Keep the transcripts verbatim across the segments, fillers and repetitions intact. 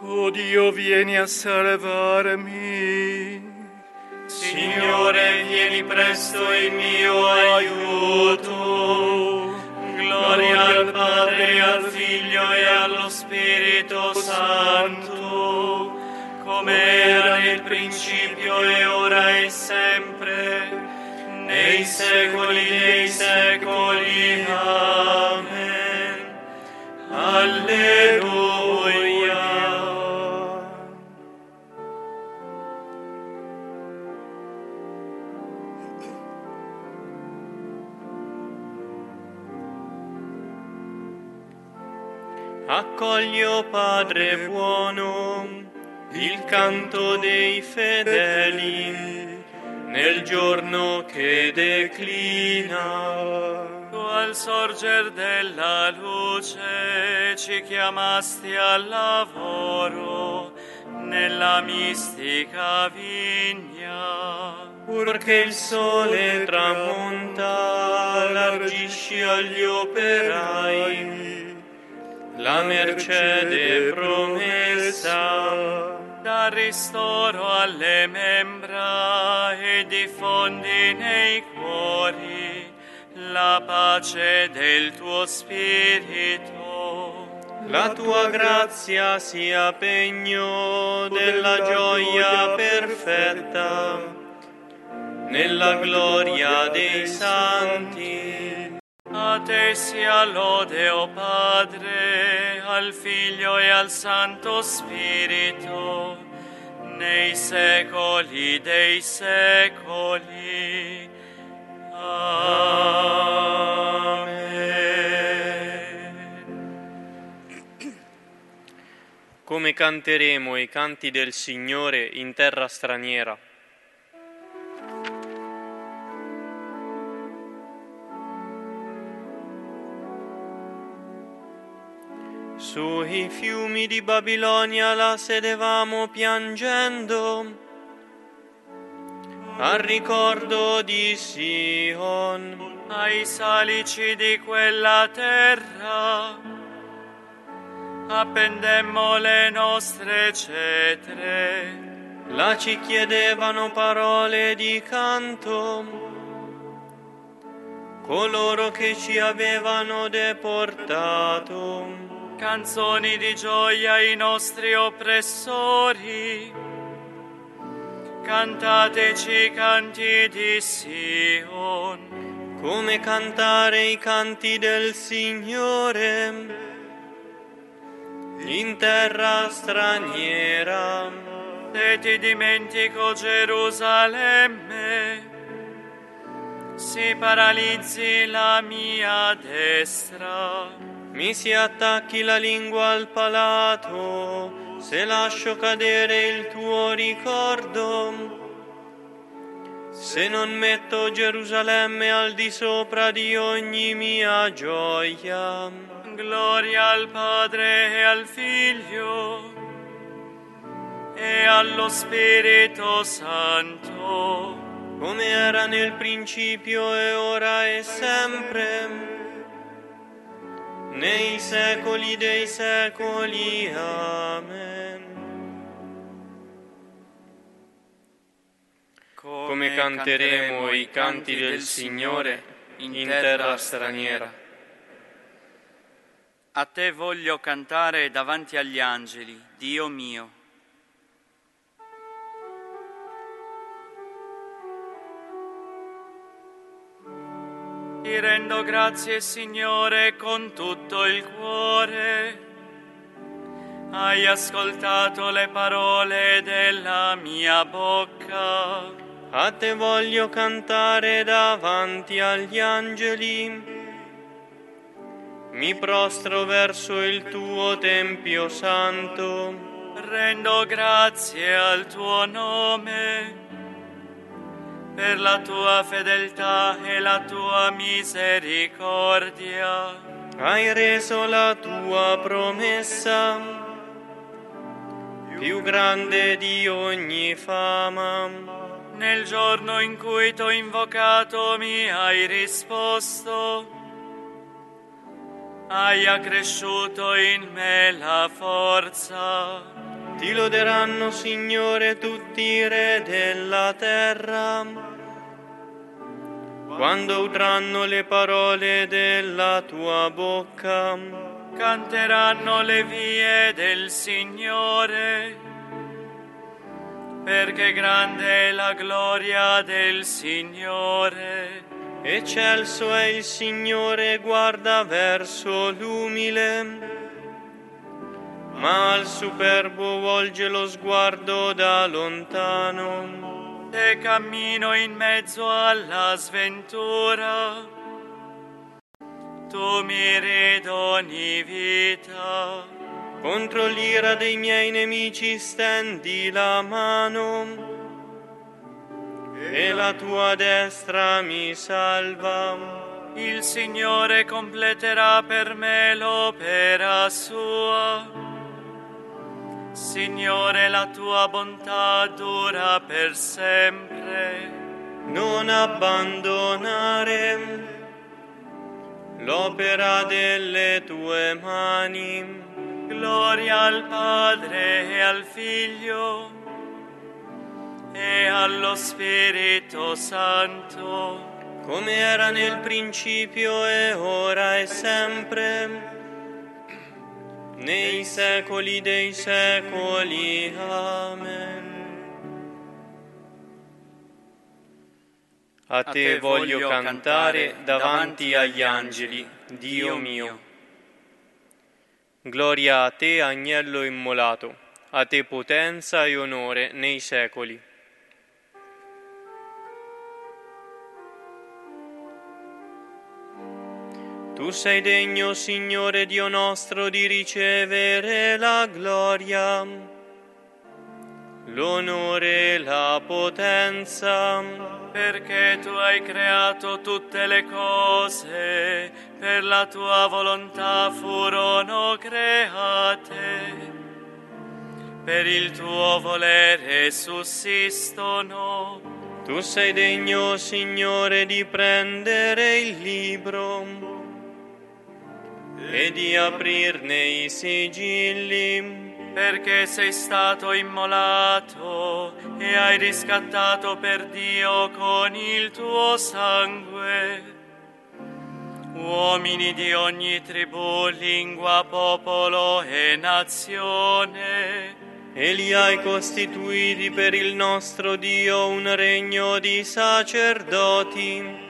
O Dio, vieni a salvarmi. Signore, vieni presto in mio aiuto. Gloria al Padre, al Figlio e allo Spirito Santo, come era nel principio e ora e sempre, nei secoli dei secoli. Amen. Alleluia. Accoglio, Padre buono, il canto dei fedeli nel giorno che declina. Tu al sorger della luce ci chiamasti al lavoro nella mistica vigna. Purché il sole tramonta, allargisci agli operai la mercede promessa. Da ristoro alle membra e diffondi nei cuori la pace del tuo spirito. La tua grazia sia pegno della gioia perfetta nella gloria dei santi. A te sia lode, o Padre, al Figlio e al Santo Spirito, nei secoli dei secoli. Amen. Come canteremo i canti del Signore in terra straniera? Sui fiumi di Babilonia la sedevamo piangendo, al ricordo di Sion, ai salici di quella terra, appendemmo le nostre cetre, là ci chiedevano parole di canto, coloro che ci avevano deportato. Canzoni di gioia ai nostri oppressori, cantateci canti di Sion. Come cantare i canti del Signore in terra straniera. Se ti dimentico, Gerusalemme, si paralizzi la mia destra. Mi si attacchi la lingua al palato, se lascio cadere il tuo ricordo, se non metto Gerusalemme al di sopra di ogni mia gioia. Gloria al Padre e al Figlio e allo Spirito Santo, come era nel principio e ora e sempre, nei secoli dei secoli. Amen. Come canteremo i canti del Signore in terra straniera. A te voglio cantare davanti agli angeli, Dio mio. Ti rendo grazie, Signore, con tutto il cuore. Hai ascoltato le parole della mia bocca. A te voglio cantare davanti agli angeli. Mi prostro verso il tuo tempio santo. Rendo grazie al tuo nome per la tua fedeltà e la tua misericordia. Hai reso la tua promessa più grande di ogni fama. Nel giorno in cui t'ho invocato mi hai risposto. hai accresciuto in me la forza. Ti loderanno, Signore, tutti i re della terra, quando udranno le parole della tua bocca. Canteranno le vie del Signore, perché grande è la gloria del Signore. Eccelso è il Signore, guarda verso l'umile, ma al superbo volge lo sguardo da lontano. E cammino in mezzo alla sventura, tu mi ridoni vita. Contro l'ira dei miei nemici stendi la mano, e la tua destra mi salva. Il Signore completerà per me l'opera sua. Signore, la tua bontà dura per sempre. Non abbandonare l'opera delle tue mani. Gloria al Padre e al Figlio e allo Spirito Santo, come era nel principio e ora e sempre, nei secoli dei secoli. Amen. A te voglio cantare davanti agli angeli, Dio mio. Gloria a te, agnello immolato, a te potenza e onore nei secoli. Tu sei degno, Signore Dio nostro, di ricevere la gloria, l'onore e la potenza, perché tu hai creato tutte le cose, per la tua volontà furono create, per il tuo volere sussistono. Tu sei degno, Signore, di prendere il libro e di aprirne i sigilli, perché sei stato immolato e hai riscattato per Dio con il tuo sangue uomini di ogni tribù, lingua, popolo e nazione, e li hai costituiti per il nostro Dio un regno di sacerdoti,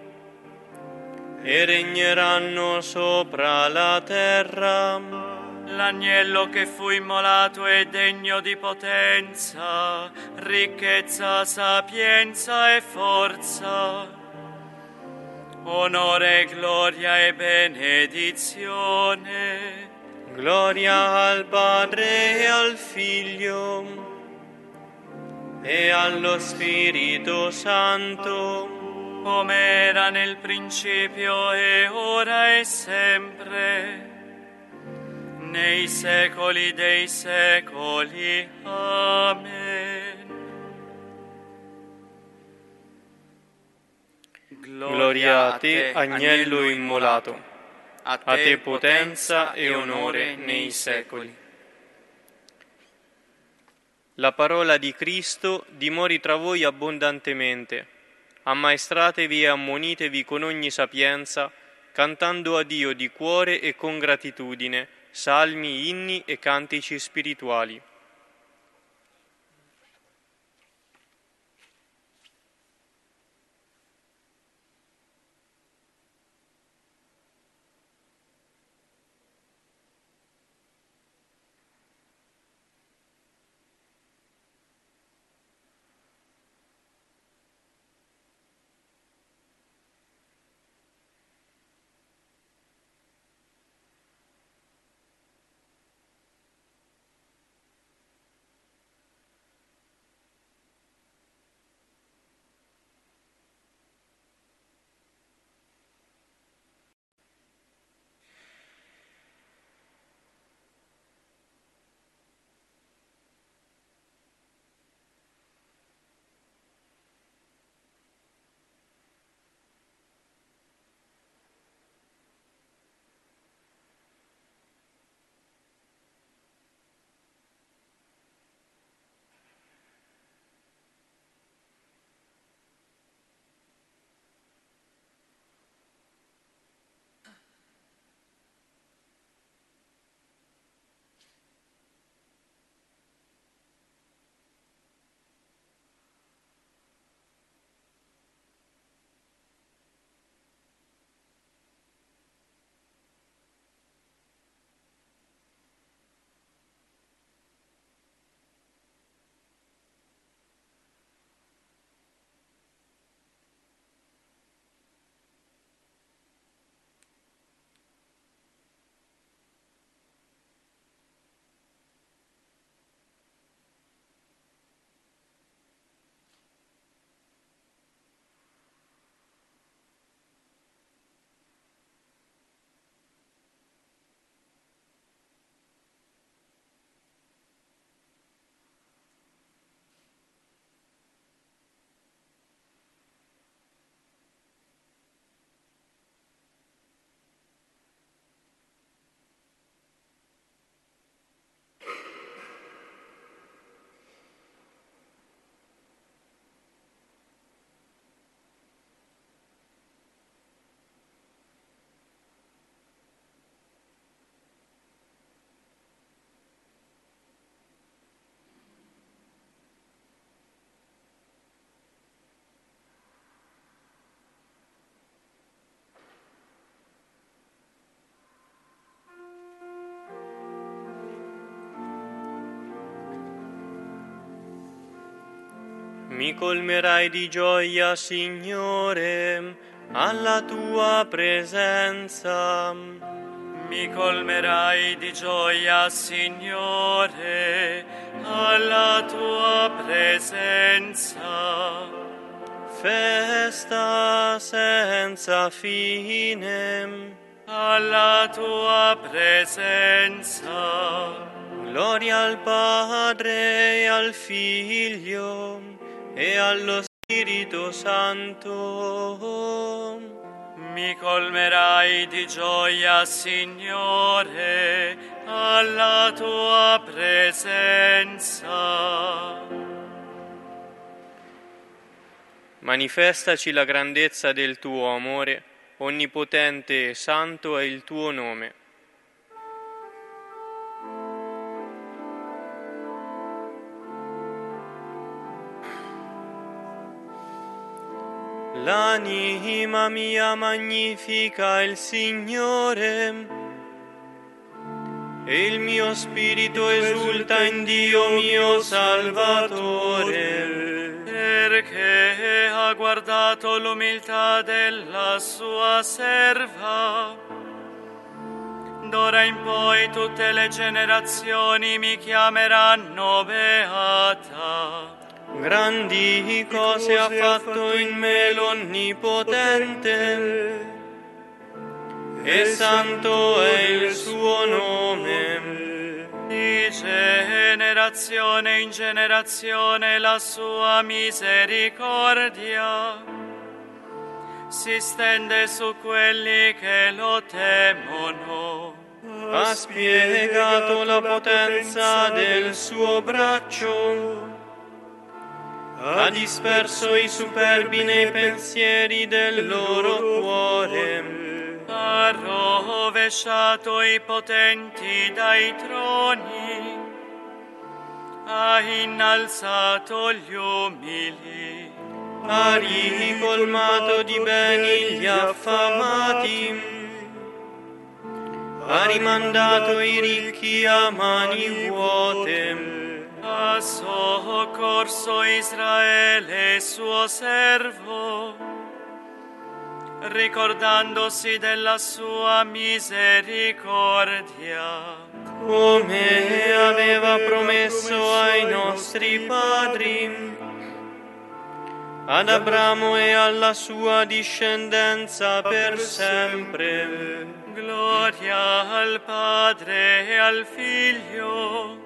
e regneranno sopra la terra. L'agnello che fu immolato è degno di potenza, ricchezza, sapienza e forza, onore, gloria e benedizione. Gloria al Padre e al Figlio e allo Spirito Santo, come era nel principio e ora e sempre, nei secoli dei secoli. Amen. Gloria a te, agnello immolato, a te potenza e onore nei secoli. La parola di Cristo dimori tra voi abbondantemente. Ammaestratevi e ammonitevi con ogni sapienza, cantando a Dio di cuore e con gratitudine, salmi, inni e cantici spirituali. Mi colmerai di gioia, Signore, alla tua presenza. Mi colmerai di gioia, Signore, alla tua presenza. Festa senza fine alla tua presenza. Gloria al Padre e al Figlio e allo Spirito Santo. Mi colmerai di gioia, Signore, alla tua presenza. Manifestaci la grandezza del tuo amore, onnipotente e santo è il tuo nome. L'anima mia magnifica il Signore, e il mio spirito esulta in Dio mio Salvatore, perché ha guardato l'umiltà della sua serva. D'ora in poi tutte le generazioni mi chiameranno beata. Grandi cose ha fatto in me l'Onnipotente, e santo è il suo nome. Di generazione in generazione la sua misericordia si stende su quelli che lo temono. Ha spiegato la potenza del suo braccio, ha disperso i superbi nei pensieri del loro cuore. Ha rovesciato i potenti dai troni, ha innalzato gli umili, Ha ricolmato di beni gli affamati, ha rimandato i ricchi a mani vuote. ha soccorso Israele suo servo, ricordandosi della sua misericordia, come aveva promesso ai nostri padri, ad Abramo e alla sua discendenza per sempre. Gloria al Padre e al Figlio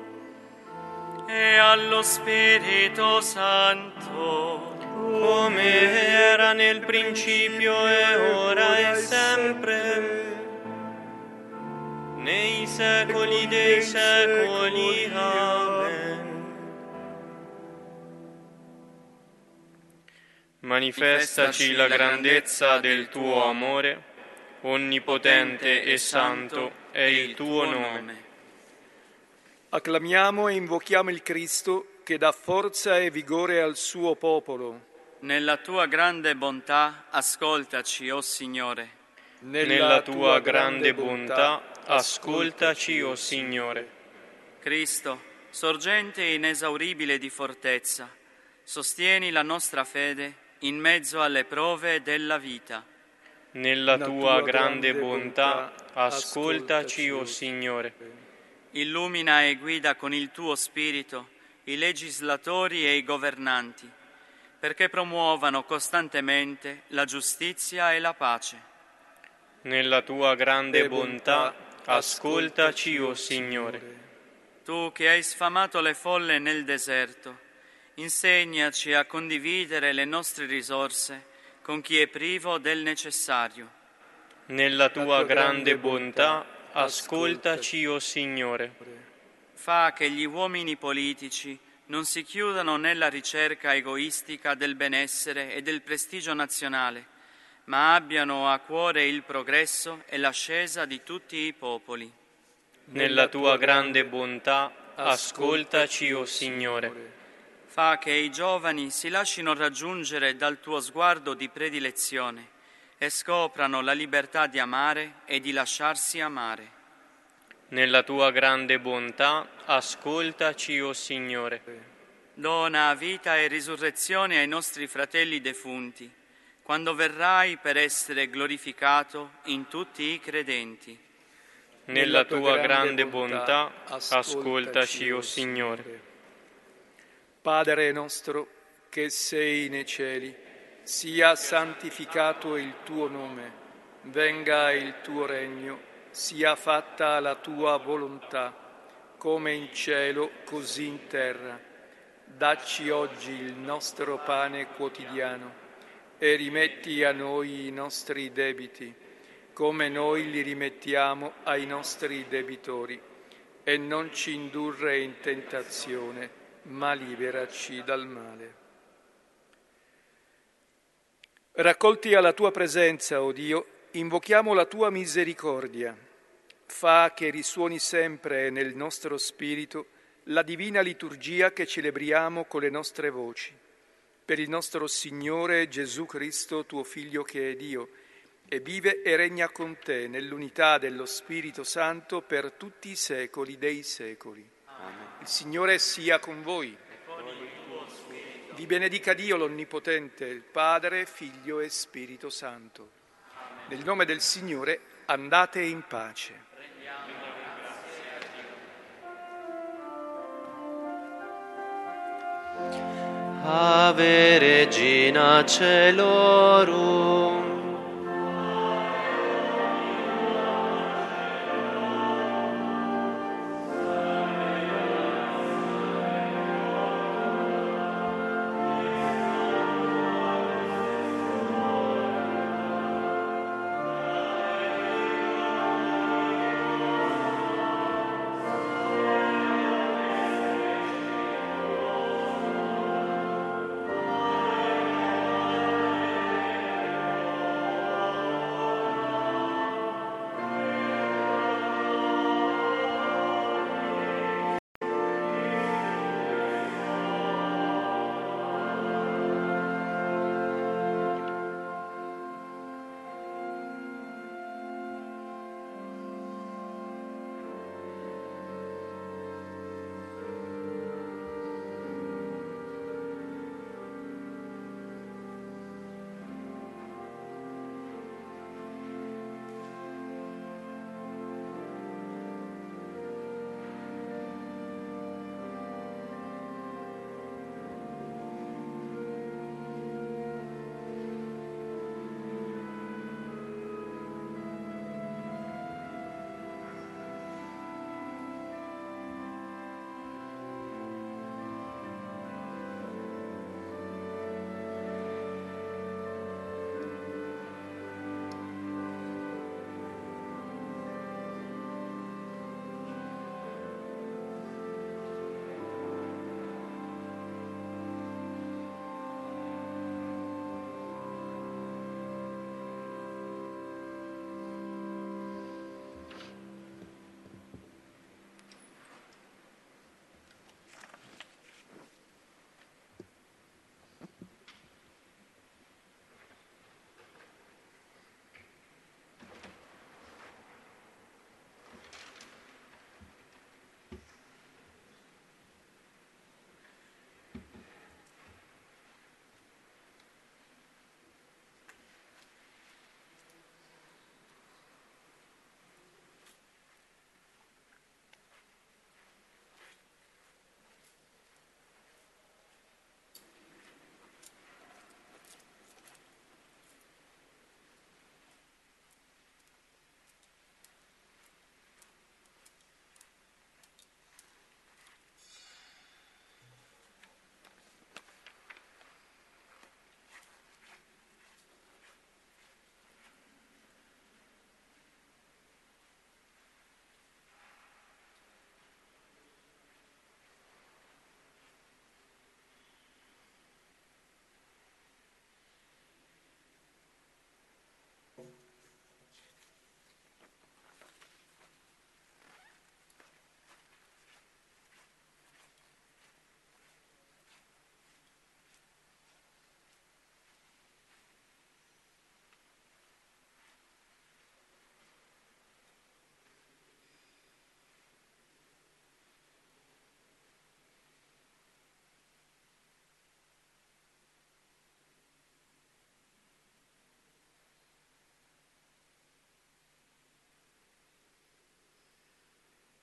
e allo Spirito Santo, come era nel principio e ora e sempre, nei secoli dei secoli. Amen. Manifestaci la grandezza del tuo amore, onnipotente e santo è il tuo nome. Acclamiamo e invochiamo il Cristo che dà forza e vigore al suo popolo. Nella tua grande bontà ascoltaci, o Signore. Nella tua grande bontà ascoltaci, o Signore. Cristo, sorgente inesauribile di fortezza, sostieni la nostra fede in mezzo alle prove della vita. Nella tua grande bontà ascoltaci, o Signore. Illumina e guida con il tuo Spirito i legislatori e i governanti, perché promuovano costantemente la giustizia e la pace. Nella tua grande bontà ascoltaci, o Signore. Tu che hai sfamato le folle nel deserto, insegnaci a condividere le nostre risorse con chi è privo del necessario. Nella tua grande bontà ascoltaci, o Signore. Fa che gli uomini politici non si chiudano nella ricerca egoistica del benessere e del prestigio nazionale, ma abbiano a cuore il progresso e l'ascesa di tutti i popoli. Nella tua grande bontà ascoltaci, o Signore. Fa che i giovani si lascino raggiungere dal tuo sguardo di predilezione e scoprano la libertà di amare e di lasciarsi amare. Nella tua grande bontà ascoltaci, o Signore. Dona vita e risurrezione ai nostri fratelli defunti, quando verrai per essere glorificato in tutti i credenti. Nella tua grande bontà, ascoltaci, o Signore. Padre nostro, che sei nei cieli, sia santificato il tuo nome, venga il tuo regno, sia fatta la tua volontà, come in cielo, così in terra. Dacci oggi il nostro pane quotidiano e rimetti a noi i nostri debiti, come noi li rimettiamo ai nostri debitori, e non ci indurre in tentazione, ma liberaci dal male. Raccolti alla tua presenza, o Dio, invochiamo la tua misericordia. Fa che risuoni sempre nel nostro spirito la divina liturgia che celebriamo con le nostre voci. Per il nostro Signore Gesù Cristo, tuo Figlio che è Dio, e vive e regna con te nell'unità dello Spirito Santo per tutti i secoli dei secoli. Amen. Il Signore sia con voi. Vi benedica Dio l'Onnipotente, il Padre, Figlio e Spirito Santo. Nel nome del Signore andate in pace. Ave Regina Caelorum,